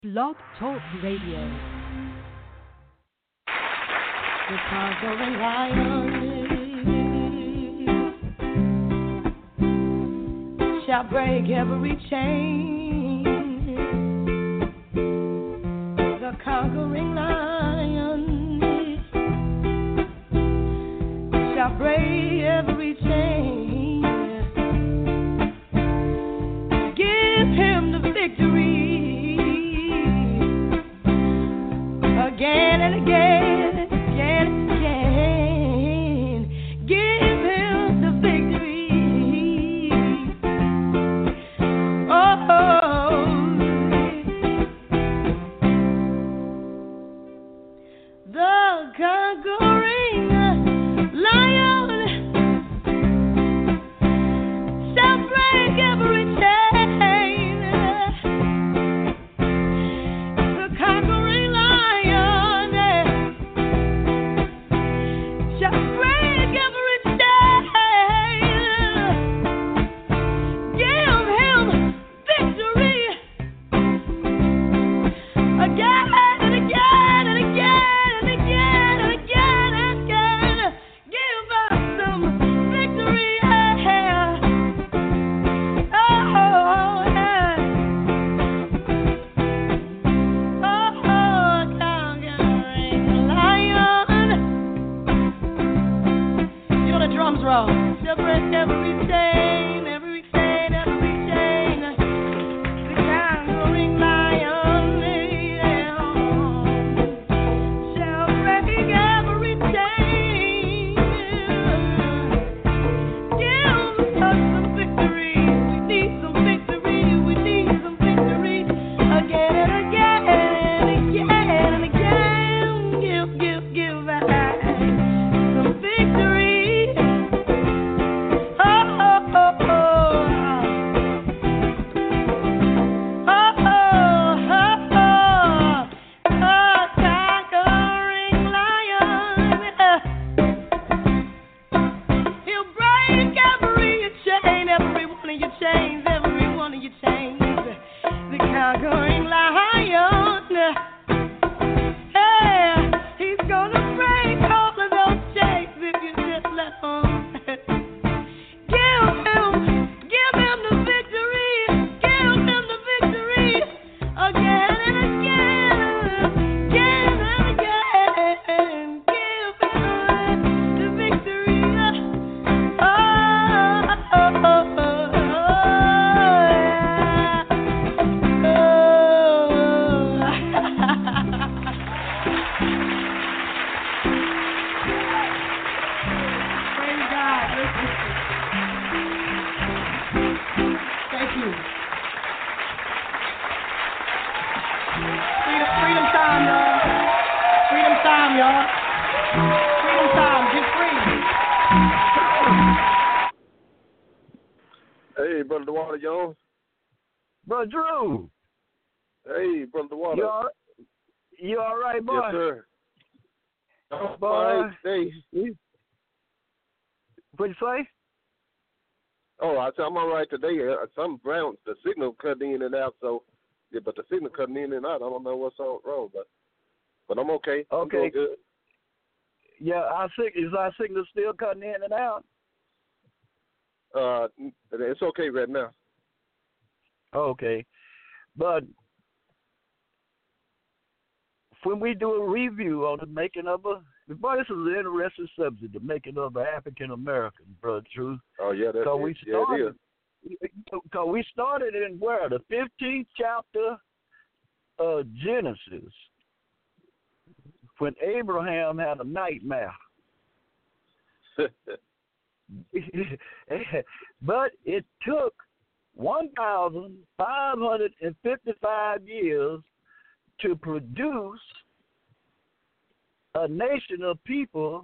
Blog Talk Radio. The conquering lion shall break every chain. The conquering lion shall break every chain. Give him the victory again and again, again and again. Give him the victory. Oh, the conquering lion shall break every chain. The conquering lion shall break every chain. Give him victory again and again and again and again and again and again. Give us some victory. Oh, yeah. Oh, conquering lion. You know the drums roll. She'll break every chain, every chain, every chain. The conquering lion, yeah, shall break every chain. Give us some victory. We need some victory. We need some victory again and again and again and again. Give us some victory. Oh, oh, oh, oh. Oh, oh, oh, oh, conquering lion. He'll break every chain, every one of your chains, every one of your chains. The conquering lion. Hey, he's gonna break all of those chains if you just let him. Give him the victory. Give him the victory again and again, again and again. Give him the victory. Oh, oh, oh, oh, Praise God. Thank you. Freedom time, y'all. Freedom time, y'all. Freedom time. Get free. Hey, Brother DeWater Jones. Bro, Drew, Hey, Brother DeWater. you all right, boy? Yes, sir. Oh, Boy. Hey. What'd you say? Oh, I said I'm all right today. Some brown, the signal cut in and out, so yeah, but the signal cutting in and out. I don't know what's wrong, but I'm okay. I'm Okay. doing good. Yeah, is our signal still cutting in and out? It's okay right now. Okay. But when we do a review on the making of boy, this is an interesting subject, the making of an African American, Brother Drew. Oh yeah, that's So it. we Yeah, it started, is. because we started in where? The 15th chapter of Genesis, when Abraham had a nightmare. But it took 1,555 years to produce a nation of people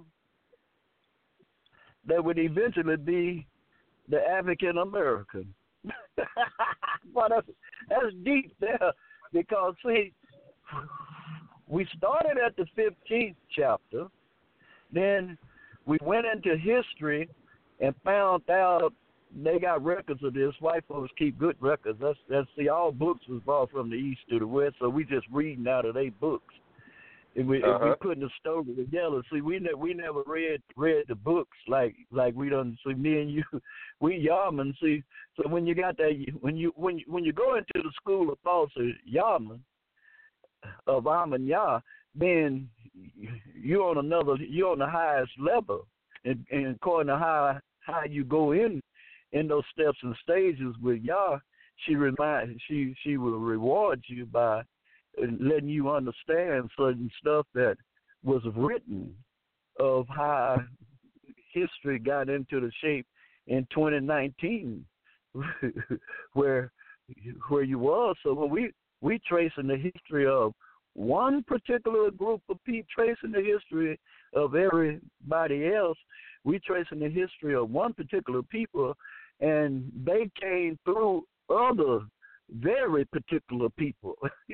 that would eventually be the African American. But that's deep there, because see, we started at the 15th chapter, then we went into history and found out they got records of this. White folks keep good records. That's see, all books was brought from the east to the west, so we just reading out of their books. If we putting the story together, see, we never read the books like we done. See, me and you, we Yarman. See, so when you got that, when you go into the school of thoughts of Yarman, of Amun Yah, then you're on the highest level, and according to how you go in those steps and stages with Yah, she will reward you by letting you understand certain stuff that was written of how history got into the shape in 2019, where you was. So when we tracing the history of one particular group of people, tracing the history of everybody else, we tracing the history of one particular people, and they came through other very particular people.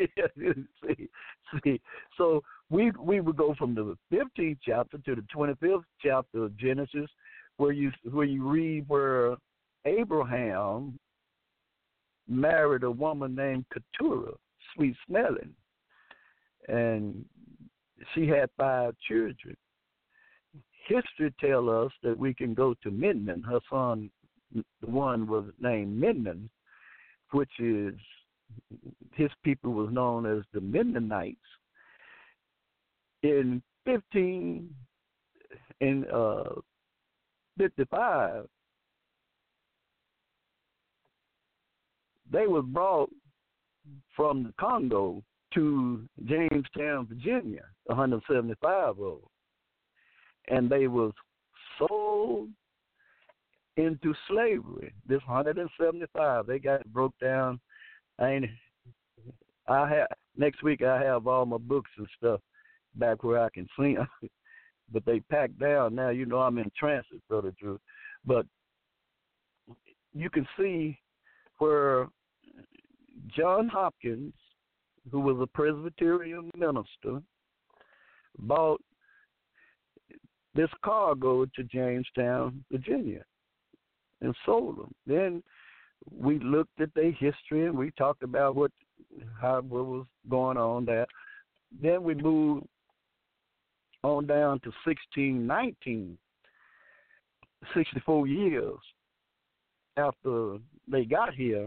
see, so we would go from the 15th chapter to the 25th chapter of Genesis, where you read where Abraham married a woman named Keturah, sweet smelling, and she had 5 children. History tells us that we can go to Midnan. Her son, the one was named Midnan, which is, his people was known as the Midnanites. In 55, they were brought from the Congo to Jamestown, Virginia, 175 and they was sold into slavery. This 175, they got it broke down. Next week I have all my books and stuff back where I can see them, but they packed down now. You know I'm in transit, Brother Drew, but you can see where John Hopkins, who was a Presbyterian minister, bought this cargo to Jamestown, Virginia, and sold them. Then we looked at their history and we talked about what was going on there. Then we moved on down to 1619, 64 years after they got here.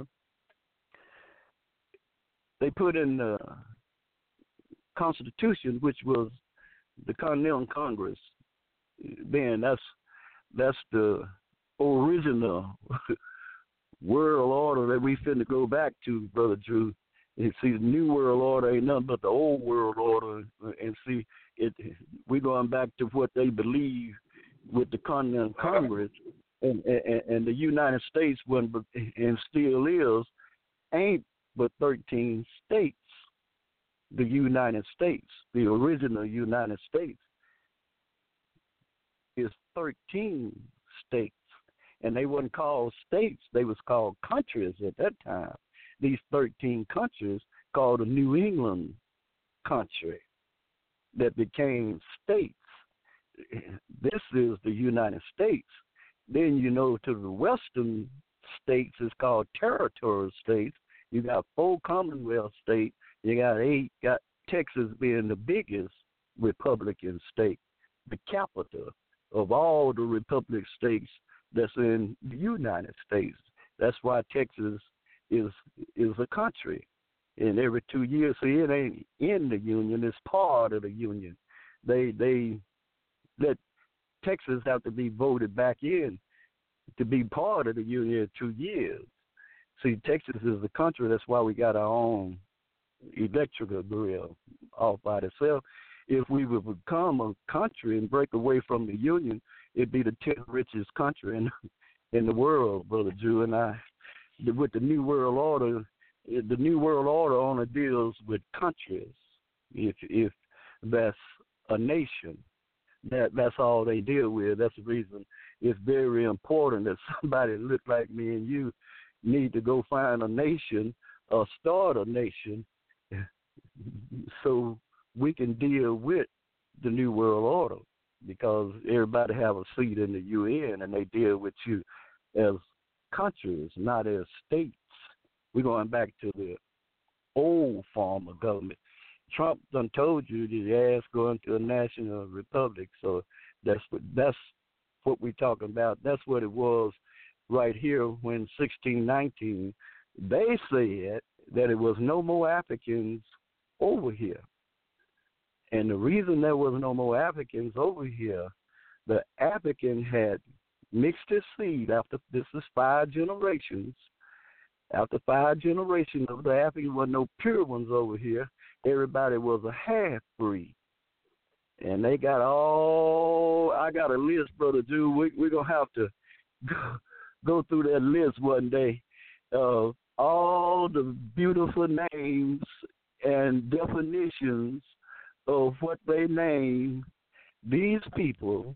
They put in the Constitution, which was the Continental Congress. Then that's the original world order that we finna go back to, Brother Drew. And see, the new world order ain't nothing but the old world order. And see, we're going back to what they believe with the Continental Congress, and the United States wasn't, and still is, ain't but 13 states. The United States, the original United States, is 13 states, and they weren't called states, they was called countries at that time. These 13 countries called the New England country that became states. This is the United States. Then to the western states is called territorial states. You got 4 Commonwealth states. You got 8. Got Texas being the biggest Republican state, the capital of all the Republic states that's in the United States. That's why Texas is a country. And every 2 years, see, it ain't in the Union, it's part of the Union. They let Texas have to be voted back in to be part of the Union in 2 years. See, Texas is a country, that's why we got our own electrical grid all by itself. If we would become a country and break away from the Union, it'd be the 10th richest country in the world, Brother Drew. And with the New World Order, the New World Order only deals with countries. If that's a nation, that's all they deal with. That's the reason it's very important that somebody look like me and you need to go find a nation or start a nation so we can deal with the New World Order, because everybody have a seat in the UN and they deal with you as countries, not as states. We're going back to the old form of government. Trump done told you that he asked going to a national republic, so that's what we're talking about. That's what it was right here when 1619. They said that it was no more Africans over here. And the reason there was no more Africans over here, the African had mixed his seed after, this is 5 generations. After 5 generations of the Africans, were no pure ones over here. Everybody was a half-breed. And they got I got a list, Brother Drew. We're going to have to go through that list one day of all the beautiful names and definitions of what they name these people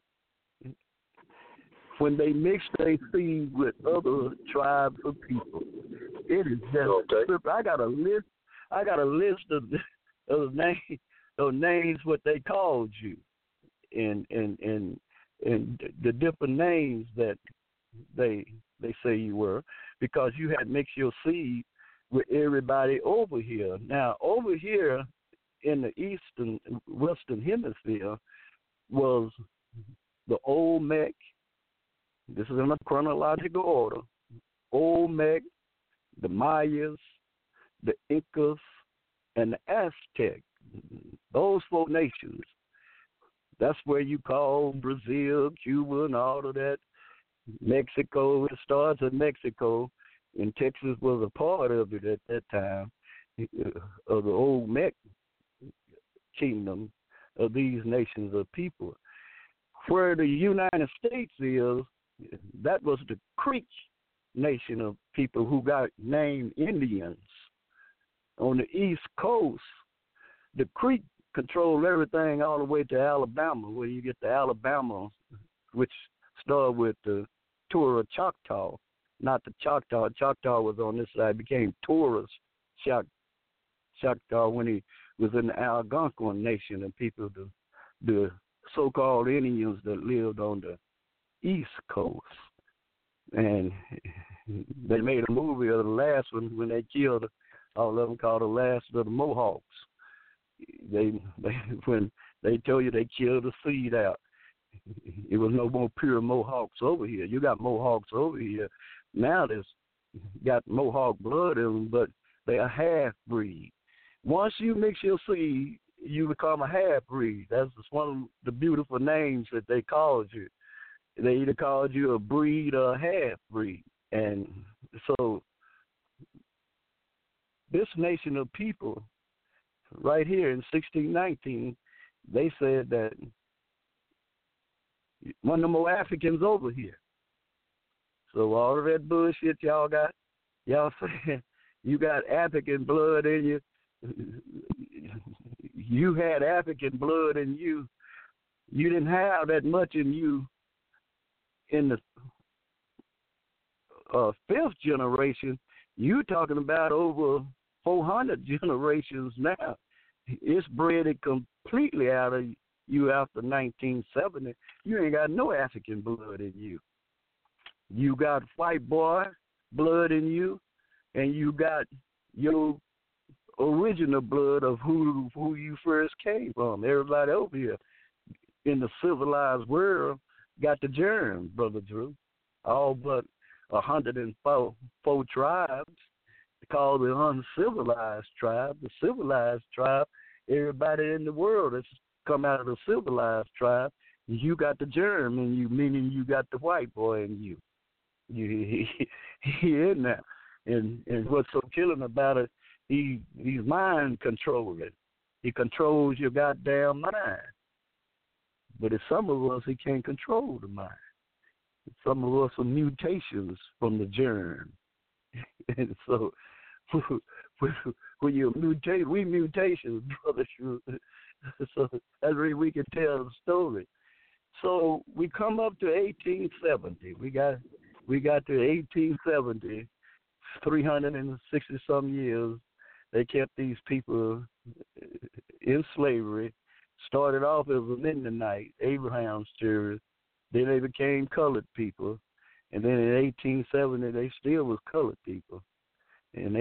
when they mix their seed with other tribes of people. It is just okay. I got a list of names what they called you, and the different names that they say you were, because you had mixed your seed with everybody over here. Now over here in the western hemisphere was the Olmec. This is in a chronological order. Olmec, the Mayas, the Incas, and the Aztecs. Those 4 nations. That's where you call Brazil, Cuba, and all of that. Mexico, it starts in Mexico, and Texas was a part of it at that time, of the Olmec kingdom of these nations of people. Where the United States is, that was the Creek nation of people who got named Indians. On the East Coast, the Creek controlled everything all the way to Alabama, where you get the Alabama, which started with the Tura Choctaw, not the Choctaw. Choctaw was on this side, became Tura's Choctaw when he was in the Algonquin nation, and people, the so-called Indians that lived on the East Coast. And they made a movie of the last one when they killed all of them, called The Last of the Mohawks. When they told you they killed the seed out, it was no more pure Mohawks over here. You got Mohawks over here now that's got Mohawk blood in them, but they are half-breed. Once you mix your seed, you become a half-breed. That's just one of the beautiful names that they called you. They either called you a breed or a half-breed. And so this nation of people right here in 1619, they said that one no more Africans over here. So all of that bullshit y'all got, y'all saying you got African blood in you. You had African blood in you. You didn't have that much in you in the 5th generation. You talking about over 400 generations now. It's bred it completely out of you after 1970. You ain't got no African blood in you. You got white boy blood in you, and you got your original blood of who you first came from. Everybody over here in the civilized world got the germ, Brother Drew. All but 104 tribes called the uncivilized tribe. The civilized tribe, everybody in the world that's come out of the civilized tribe, you got the germ in you, meaning you got the white boy in you. He in there. And what's so killing about it, he's mind controlling. He controls your goddamn mind. But if some of us, he can't control the mind. Some of us are mutations from the germ. And so when you mutate, we mutations, Brother Shrew. So that's where we can tell the story. So we come up to 1870. We got to 1870, 360-some years. They kept these people in slavery. Started off as a Mennonite, Abraham's children. Then they became colored people. And then in 1870, they still was colored people. In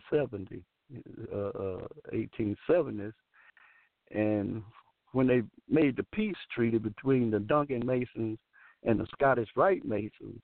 1870s, and when they made the peace treaty between the Duncan Masons and the Scottish Rite Masons,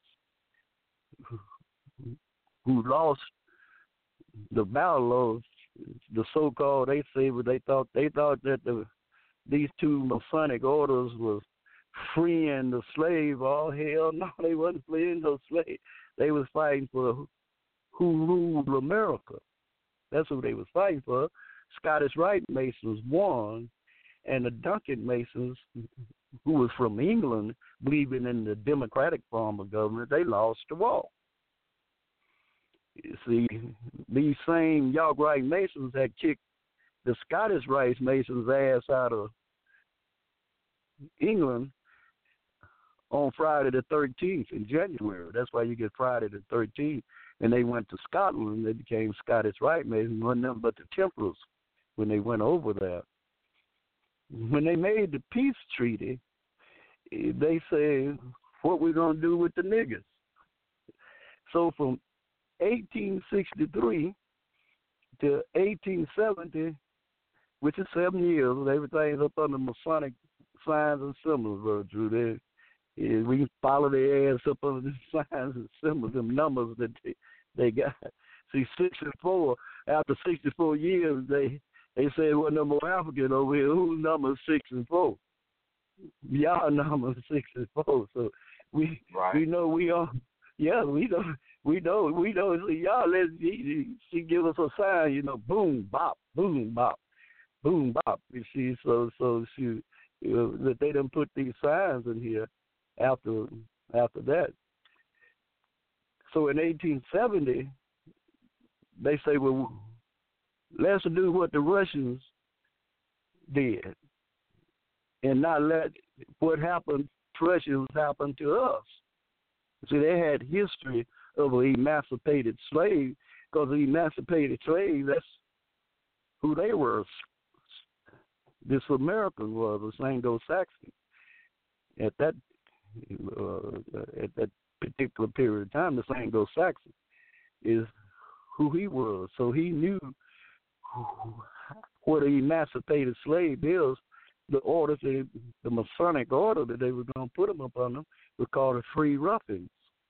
who lost the battle of the so-called, they thought that these two Masonic orders was freeing the slave. Oh hell no, they wasn't freeing no slave. They was fighting for who ruled America. That's who they was fighting for. Scottish Rite Masons won, and the Duncan Masons, who was from England, believing in the democratic form of government, they lost the war. You see, these same York Rite Masons had kicked the Scottish Rite Masons' ass out of England on Friday the 13th in January. That's why you get Friday the 13th. And they went to Scotland. They became Scottish Rite Masons, wasn't nothing but the Templars when they went over there. When they made the peace treaty, they said, what we going to do with the niggas? So from 1863 to 1870, which is 7 years, everything's up under Masonic signs and symbols, Brother Drew. We can follow their ass up under the signs and symbols, them numbers that they got. See, 6 and 4, after 64 years, they said, well, no more African over here. Whose number is 6 and 4? Y'all number is 6 and 4. So we know we are. Yeah, we know. So y'all, she give us a sign, boom, bop, boom, bop, boom, bop. You see, so she, that they done put these signs in here after that. So in 1870, they say, well, let's do what the Russians did and not let what happened to Russians happen to us. See, they had history of an emancipated slave, because the emancipated slave, that's who they were. This American was, the Anglo-Saxon. At that particular period of time, the Anglo-Saxon is who he was. So he knew what an emancipated slave is. The order, the Masonic order that they were going to put him up on them was called the Free Ruffians.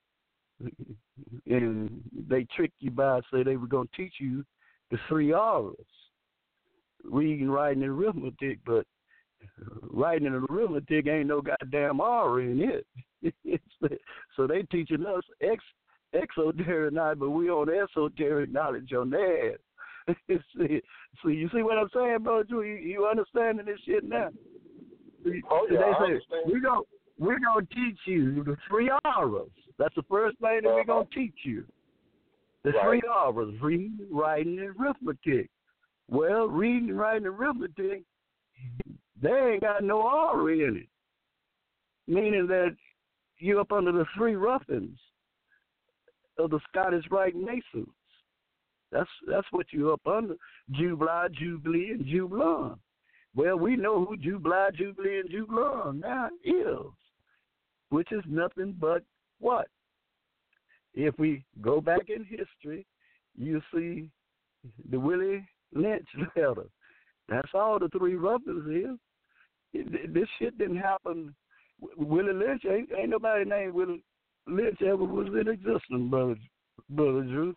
And they tricked you by saying they were going to teach you the 3 R's, reading, writing, and arithmetic, but writing and arithmetic ain't no goddamn R in it. So they teaching us exoteric knowledge, but we on esoteric knowledge on their ass. So you see what I'm saying, bro? You understanding this shit now? Oh yeah, they I say understand. we're gonna teach you the 3 R's. That's the first thing that we're gonna teach you. The 3 R's: reading, writing, and arithmetic. Well, reading, writing, and arithmetic, they ain't got no R in it. Meaning that you're up under the 3 ruffians of the Scottish Rite Masons. That's what you're up under. Jubli, Jubilee, and Jublon. Well, we know who Jubli, Jubilee, and Jublon now is, which is nothing but what? If we go back in history, you see the Willie Lynch letter. That's all the 3 ruffians is. This shit didn't happen. Willie Lynch, ain't nobody named Willie Lynch ever was in existence, brother Drew.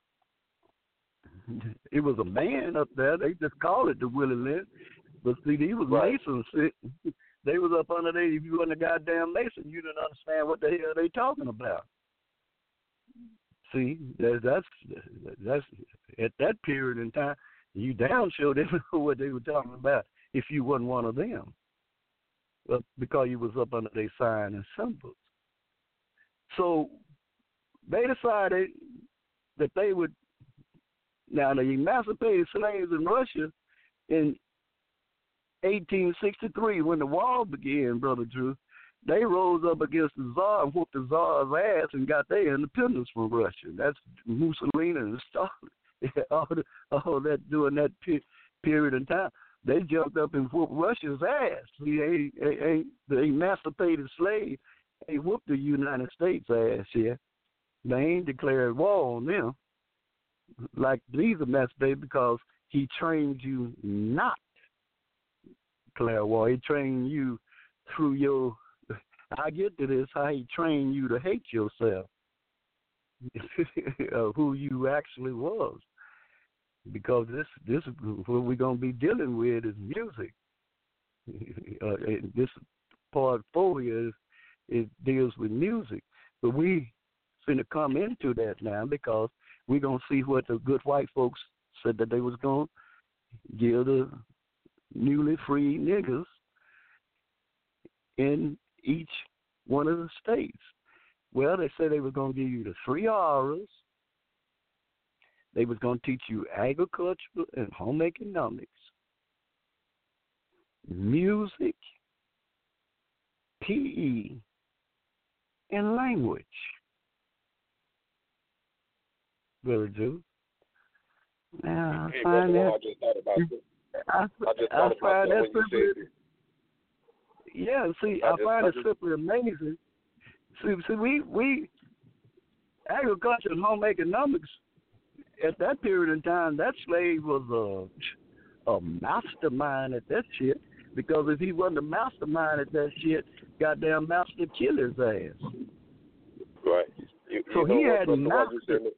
It was a man up there. They just called it the Willie Lynch. But see, he was Masons. They was up under there. If you wasn't a goddamn Mason, you didn't understand what the hell they talking about. See, that's at that period in time, you damn sure didn't know what they were talking about if you wasn't one of them. Well, because you was up under their sign and symbols. So they decided that they would. Now, the emancipated slaves in Russia in 1863, when the war began, Brother Drew, they rose up against the Tsar and whooped the Tsar's ass and got their independence from Russia. That's Mussolini and Stalin. All that during that period of time. They jumped up and whooped Russia's ass. The emancipated slave, they whooped the United States ass here. They ain't declared war on them like these are messed up because he trained you not to declare war. He trained you through your, I get to this, how he trained you to hate yourself, who you actually was. Because this what we're going to be dealing with is music. This part 4 is it deals with music. But we finna come into that now because we're going to see what the good white folks said that they was going to give the newly freed niggas in each one of the states. Well, they said they were going to give you the 3 R's. They was going to teach you agriculture and home economics, music, PE, and language. Brother Drew. Now, I find that. I just thought about it. I find that simply. Yeah, see, I find it simply amazing. See, we agriculture and home economics. At that period in time, that slave was a mastermind at that shit. Because if he wasn't a mastermind at that shit, goddamn master kill his ass. Right. So he had mastered.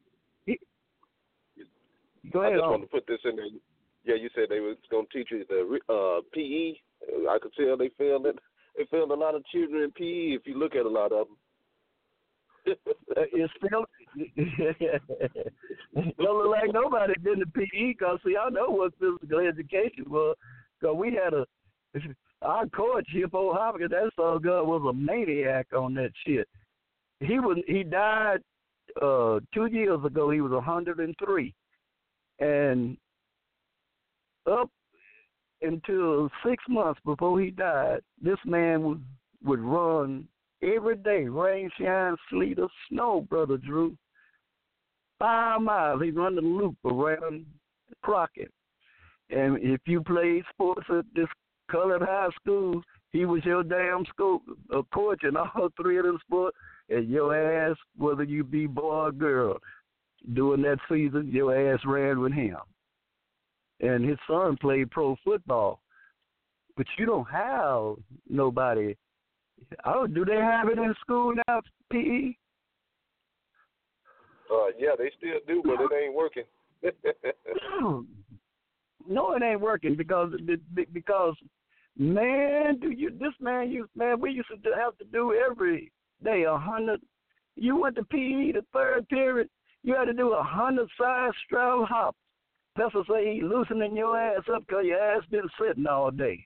Go ahead. I just want to put this in there. Yeah, you said they was going to teach you the PE. I could tell they failed it. They failed a lot of children in PE. If you look at a lot of them. It's still don't look like nobody did the PE because see, I know what physical education was because we had our coach here, Paul Hopkins. That son God was a maniac on that shit. He died 2 years ago. He was 103, and up until 6 months before he died, this man would run. Every day, rain, shine, sleet, or snow, Brother Drew. 5 miles, he'd run the loop around Crockett. And if you played sports at this colored high school, he was your damn school coach in all 3 of them sports. And your ass, whether you be boy or girl, during that season, your ass ran with him. And his son played pro football. But you don't have nobody. Oh, do they have it in school now, PE? Yeah, they still do, but it ain't working. No, it ain't working because man, we used to have to do every day 100. You went to PE the third period, you had to do 100 side straddle hops. Professor say he loosening your ass up because your ass been sitting all day.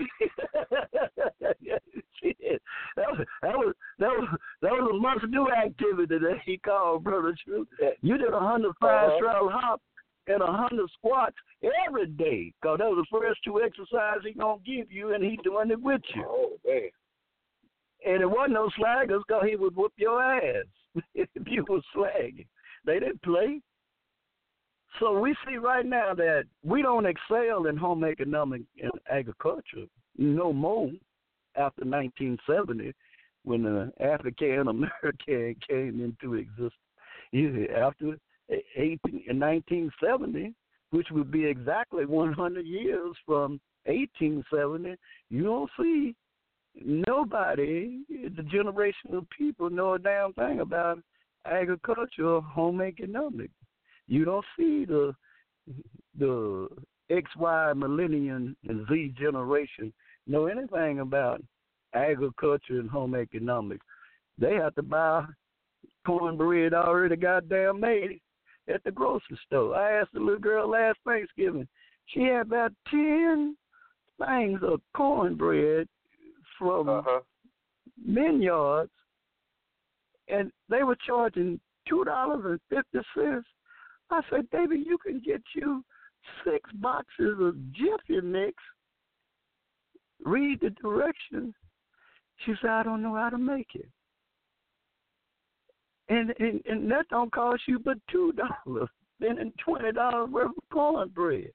Shit. That was a must-do activity that he called, Brother True. You did 105 straddle hops and 100 squats every day, because that was the first 2 exercises he gonna give you, and he doing it with you. Oh, damn. And it wasn't no slaggers, because he would whoop your ass if you was slagging. They didn't play. So we see right now that we don't excel in home economic and agriculture no more after 1970 when the African American came into existence. After 1970, which would be exactly 100 years from 1870, you don't see nobody, the generation of people, know a damn thing about agriculture or home economics. You don't see the XY millennium and Z generation know anything about agriculture and home economics. They have to buy cornbread already goddamn made at the grocery store. I asked the little girl last Thanksgiving. She had about 10 things of cornbread from Minyards, and they were charging $2.50. I said, baby, you can get you 6 boxes of Jiffy Mix. Read the directions. She said, I don't know how to make it. And that don't cost you but $2, spending $20 worth of cornbread.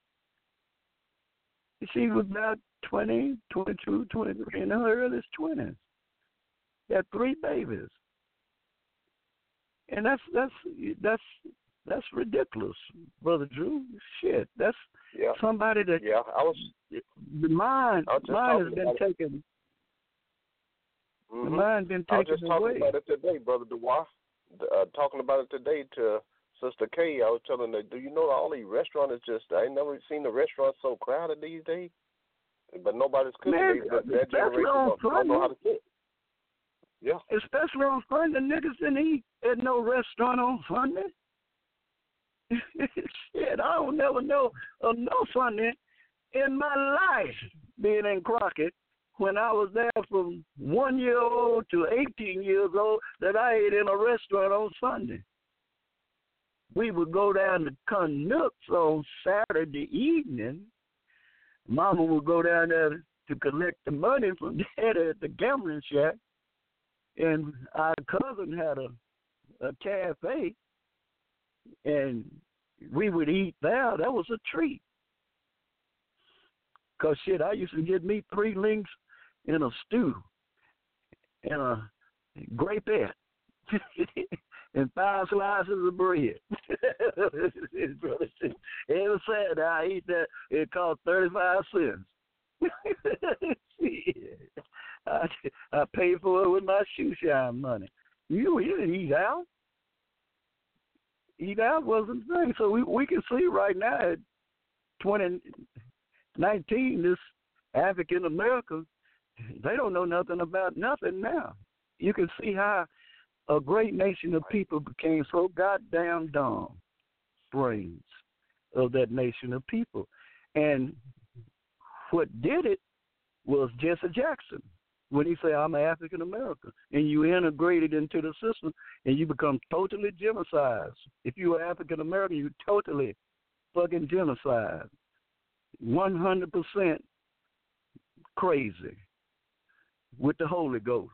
She was about 20, 22, 23, in her early 20s. Had 3 babies. And that's ridiculous, Brother Drew. Shit, that's somebody that the mind has been taken. The mind been taken away. I was just talking about it today, Brother Dubois. Talking about it today to Sister Kay. I was telling her, do you know all these restaurants is just, I ain't never seen the restaurants so crowded these days. But nobody's cooking. Man, that generation don't know how to cook. Yeah. Especially on Sunday, niggas didn't eat at no restaurant on Sunday. Shit, I don't never know of no Sunday in my life being in Crockett when I was there from 1 year old to 18 years old that I ate in a restaurant on Sunday. We would go down to Canucks on Saturday evening. Mama would go down there to collect the money from Daddy at the gambling shack. And our cousin had a cafe, and we would eat there. That was a treat. Because, shit, I used to get me 3 links in a stew and a grapette and 5 slices of bread. Every Saturday I eat that. It cost 35 cents. I paid for it with my shoe shine money. You didn't eat out. Eat out wasn't the thing. So we can see right now at 2019, this African America, they don't know nothing about nothing now. You can see how a great nation of people became so goddamn dumb, brains of that nation of people. And what did it was Jesse Jackson. When he said, I'm an African American, and you integrated into the system, and you become totally genocided. If you are African American, you totally fucking genocide. 100% crazy with the Holy Ghost.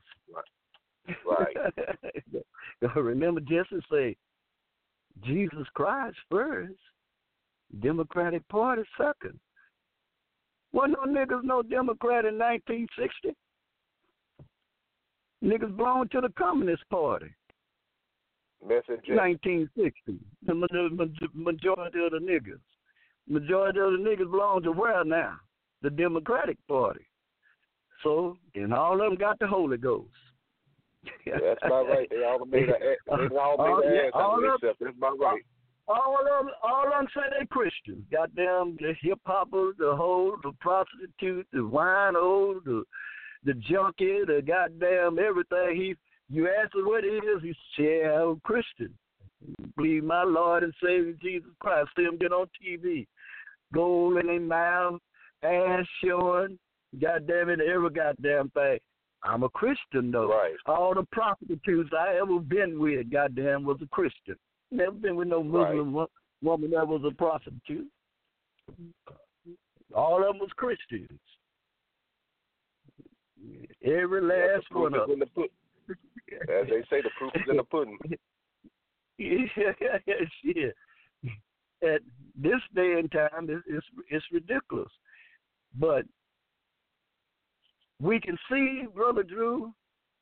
Right. Remember Jesse say, Jesus Christ first, Democratic Party second. Wasn't no niggas no Democrat in 1960. Niggas belong to the Communist Party. Message. 1960. The majority of the niggas. Majority of the niggas belong to where now? The Democratic Party. So, and all of them got the Holy Ghost. That's about right. They all made an ass out of themselves. That's about right. All of them say they Christians. Goddamn, the hip hoppers, the hoe, the prostitute, the wino, the junkie, the goddamn everything. You ask him what it is, he said, yeah, I'm Christian. Believe my Lord and Savior Jesus Christ. See them get on TV. Gold in their mouth, ass showing, goddamn it, every goddamn thing. I'm a Christian, though. Right. All the prostitutes I ever been with, goddamn, was a Christian. Never been with no Muslim woman that was a prostitute. All of them was Christians. Every last one of them. As they say, the proof is in the pudding. Yeah. At this day and time, it's ridiculous. But we can see, Brother Drew,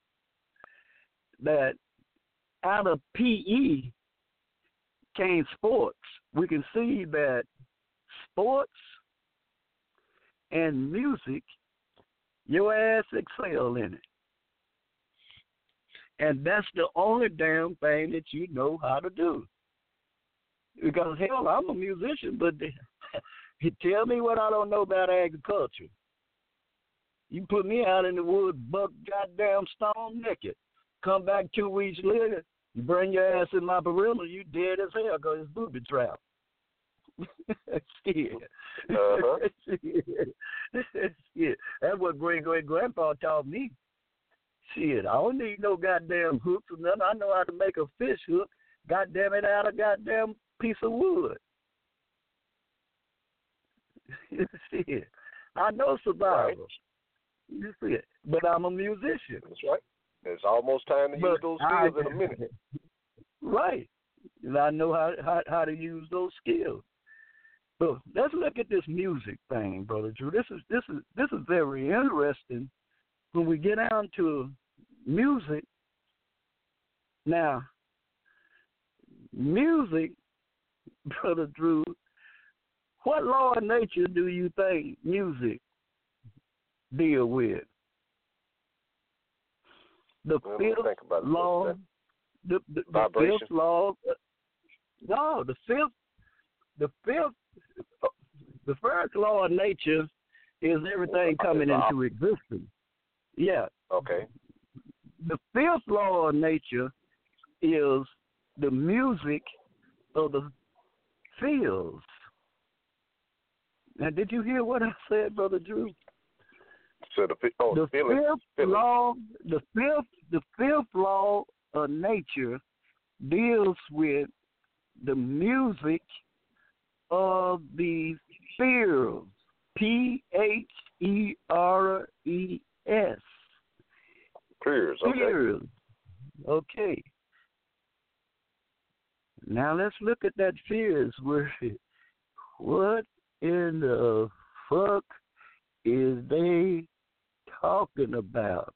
that out of PE came sports. We can see that sports and music, your ass excel in it. And that's the only damn thing that you know how to do. Because, hell, I'm a musician, but you tell me what I don't know about agriculture. You put me out in the woods, buck goddamn stone naked. Come back 2 weeks later, you bring your ass in my gorilla, you dead as hell because it's booby trap. Shit. Shit. That's what great-great-grandpa taught me. Shit, I don't need no goddamn hooks or nothing. I know how to make a fish hook, goddamn it, out of goddamn piece of wood. Shit. I know survival. You see it. But I'm a musician. That's right. It's almost time to use those skills in a minute. Right. And I know how to use those skills. So let's look at this music thing, Brother Drew. This is very interesting when we get down to music. Now, music, Brother Drew, what law of nature do you think music deal with? The fifth law, the fifth law. No, the first law of nature is everything coming into existence. Yeah. Okay. The fifth law of nature is the music of the fields. Now, did you hear what I said, Brother Drew? So the fifth law of nature deals with the music of the spheres. P-H-E-R-E-S. Spheres, okay. Spheres. Okay. Now let's look at that spheres word. What in the fuck is they talking about?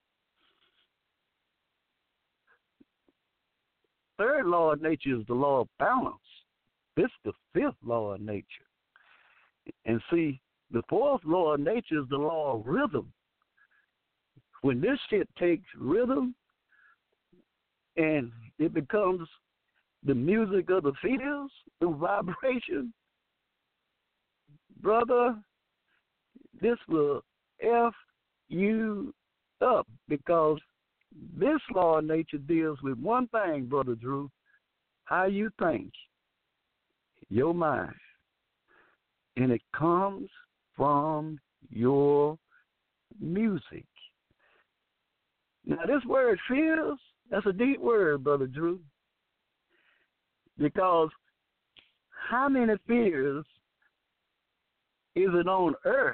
Third law of nature is the law of balance. This is the fifth law of nature. And see, the fourth law of nature is the law of rhythm. When this shit takes rhythm and it becomes the music of the fields through vibration, brother, this will F you up, because this law of nature deals with one thing, Brother Drew: how you think, your mind. And it comes from your music. Now, this word feels, that's a deep word, Brother Drew, because how many fears is it on earth?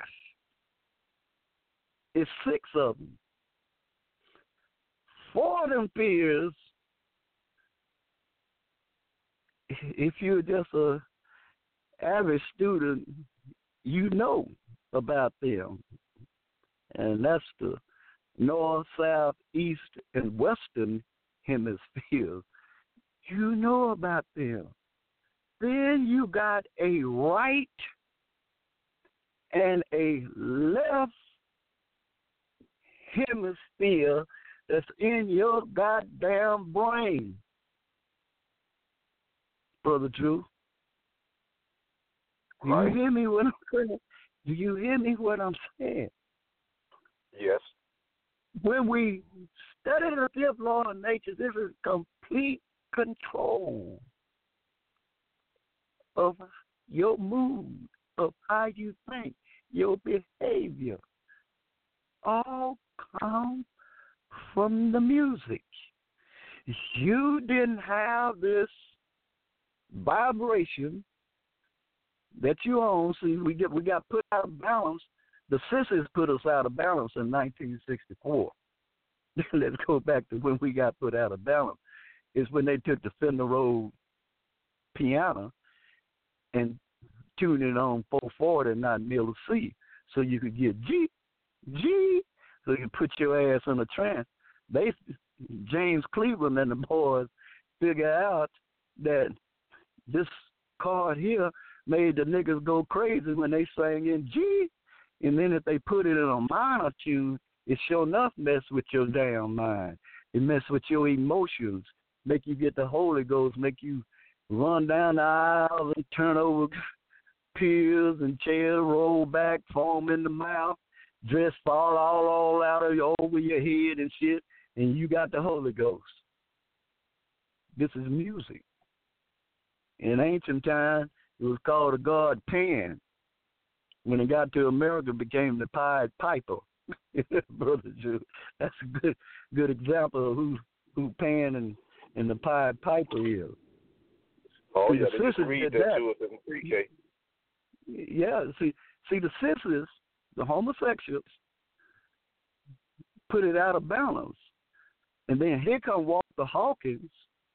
It's 6 of them. 4 of them fears, if you're just a average student, you know about them. And that's the north, south, east, and western hemispheres. You know about them. Then you got a right and a left hemisphere that's in your goddamn brain, Brother Drew. Do you hear me what I'm saying? Do you hear me what I'm saying? Yes. When we study the fifth law of nature, this is complete control of your mood, of how you think, your behavior. All come from the music. You didn't have this vibration that you own. See, we got put out of balance. The sissies put us out of balance in 1964. Let's go back to when we got put out of balance. It's when they took the Fender Rhodes piano and tuned it on 440 and not middle C, so you could get G, so you put your ass in a trance. James Cleveland and the boys figure out that this chord here made the niggas go crazy when they sang in G, and then if they put it in a minor tune, it sure enough mess with your damn mind. It mess with your emotions, make you get the Holy Ghost, make you run down the aisles and turn over pews and chairs, roll back, foam in the mouth, dress fall all out of over your head and shit, and you got the Holy Ghost. This is music. In ancient times, it was called the god Pan. When it got to America, it became the Pied Piper. Brother Drew, that's a good example of who Pan and the Pied Piper is. Oh, see, yeah, they just read that to us in pre-K. Yeah, see, the sisters, the homosexuals, put it out of balance. And then here come Walter Hawkins.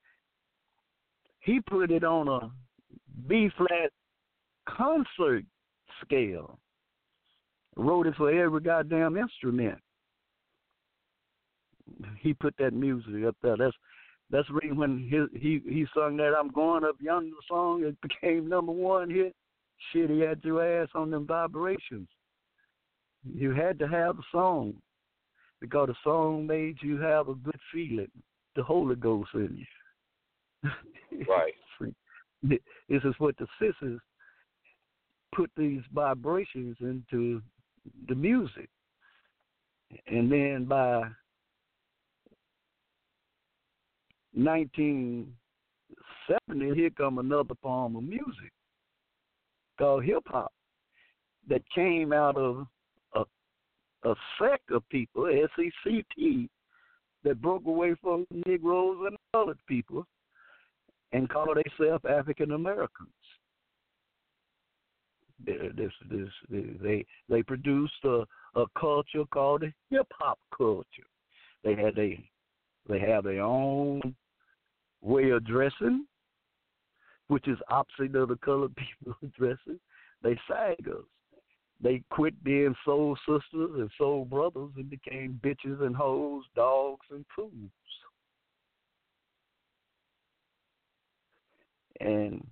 He put it on a B-flat concert scale. Wrote it for every goddamn instrument. He put that music up there. That's the reason when he sung that "I'm Going Up Yonder" song, it became #1 hit. Shit, he had your ass on them vibrations. You had to have the song because the song made you have a good feeling, the Holy Ghost in you. Right. This is what the sisters put these vibrations into the music. And then by 1970, here come another form of music called hip-hop that came out of a sect of people, SECT, that broke away from Negroes and colored people and called themselves African Americans. They produced a culture called the hip hop culture. They have their own way of dressing, which is opposite of the colored people dressing. They saggers. They quit being soul sisters and soul brothers and became bitches and hoes, dogs and fools. And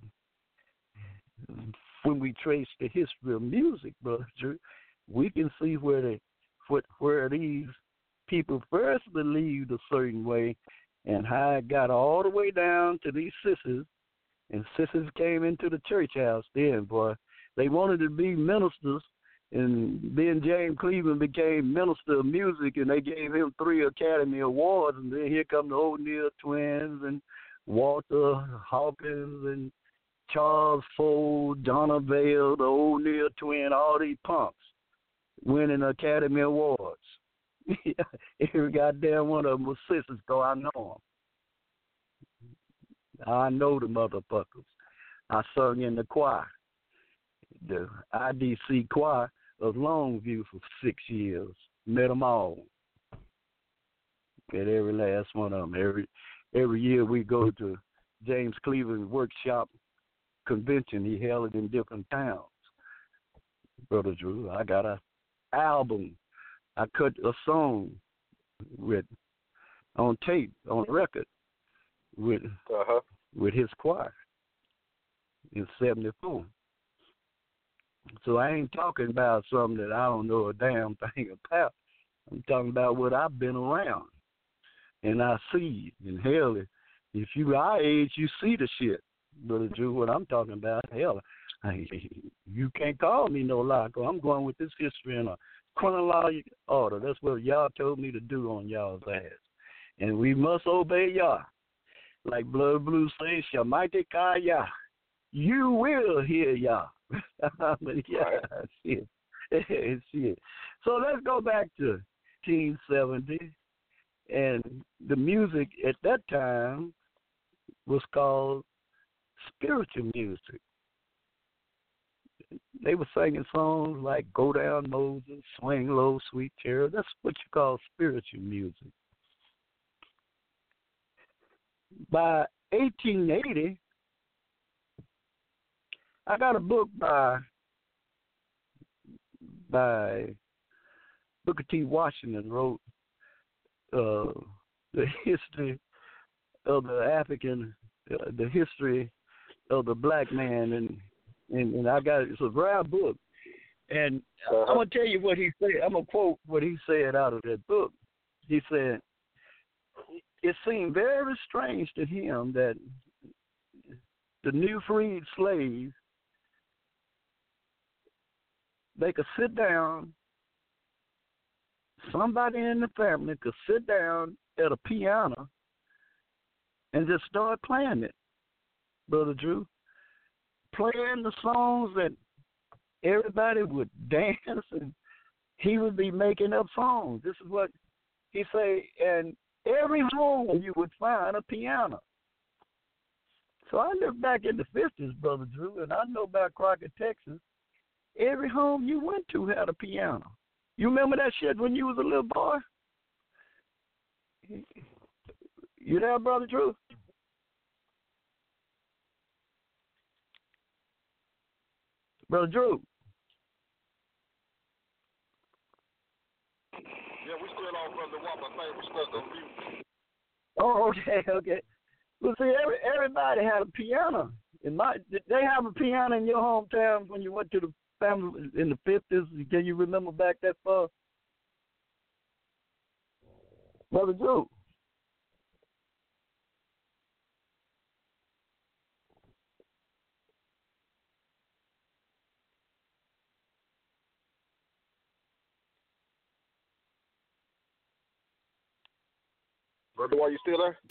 when we trace the history of music, Brother Drew, we can see where these people first believed a certain way and how it got all the way down to these sisters. And sisters came into the church house then, boy. They wanted to be ministers, and then James Cleveland became minister of music, and they gave him 3 Academy Awards. And then here come the O'Neill twins and Walter Hawkins and Charles Ford, Donna Vale, the O'Neill twin, all these punks winning Academy Awards. Every goddamn one of them was sisters, so I know them. I know the motherfuckers. I sung in the choir, the IDC choir of Longview for 6 years. Met them all. Met every last one of them. Every year we go to James Cleveland's workshop convention. He held it in different towns. Brother Drew, I got an album. I cut a song on tape, on record, with his choir in '74. So I ain't talking about something that I don't know a damn thing about. I'm talking about what I've been around, and I see. And hell, if you our age, you see the shit. Brother Drew, what I'm talking about, hell, you can't call me no lie, 'cause I'm going with this history in a chronological order. That's what y'all told me to do on y'all's ass. And we must obey y'all. Like Blood Blue says, Shamaite Kaya, you will hear y'all. But yeah, shit. Shit. So let's go back to 1970. And the music at that time was called spiritual music. They were singing songs like Go Down Moses, Swing Low, Sweet Cherub. That's what you call spiritual music. By 1880, I got a book by Booker T. Washington, wrote the history of the African, the history of the black man, and I got it's a rare book, and I'm gonna tell you what he said. I'm gonna quote what he said out of that book. He said, "It seemed very strange to him that the new freed slaves, they could sit down. Somebody in the family could sit down at a piano and just start playing it, Brother Drew, playing the songs that everybody would dance, and he would be making up songs. This is what he say, and every home you would find a piano." So I lived back in the 50s, Brother Drew, and I know about Crockett, Texas. Every home you went to had a piano. You remember that shit when you was a little boy? You there, Brother Drew? Brother Drew? Yeah, we still on, Brother Walker. I think we stuck on mute. Oh, okay. Well, see, everybody had a piano. Did they have a piano in your hometown when you went to the family in the 50s? Can you remember back that far? Brother Drew. Brother, why you still there?